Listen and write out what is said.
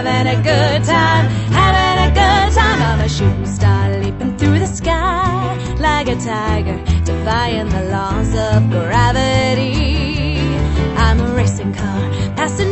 having a good time, having a good time. I'm a shooting star leaping through the sky like a tiger, defying the laws of gravity. I'm a racing car passing